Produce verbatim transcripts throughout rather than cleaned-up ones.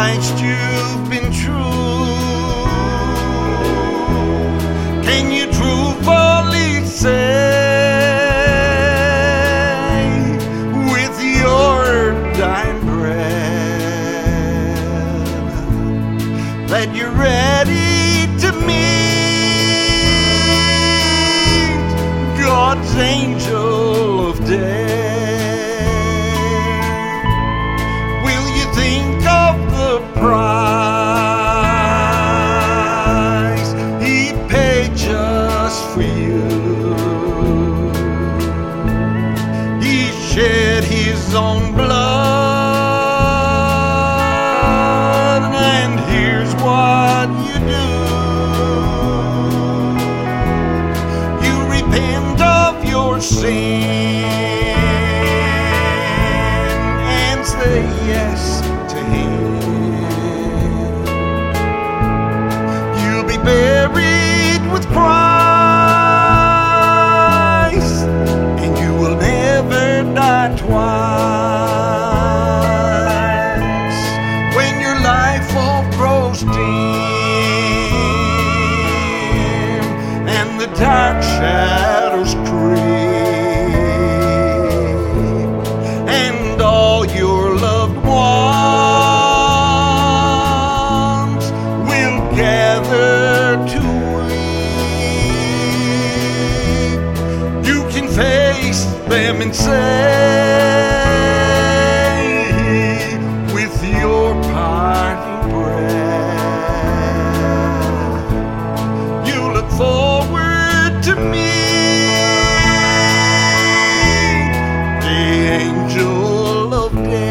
Christ you've been true? Can you truthfully say with your dying breath that you're ready to meet God's angel of death? Will you think of the price He paid just for you? He shed His own blood, and here's what you do. You repent of your sin and say yes to Him. You'll be buried with Christ, and you will never die twice. When your life all grows dim and the dark shadows creep, and all your loved ones will gather to weep, you can face them and say with your parting breath, you look forward to meet the angel of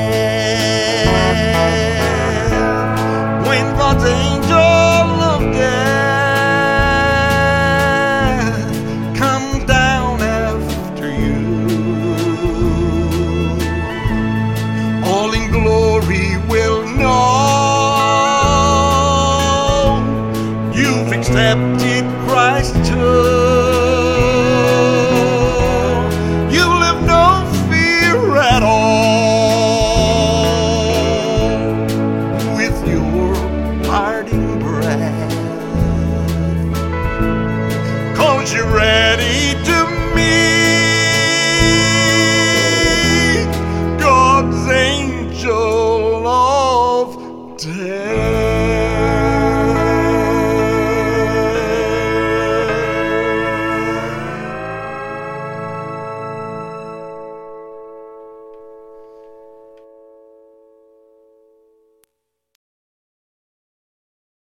death. When God's angel of death comes down after you, all in glory will know you've accepted Christ too.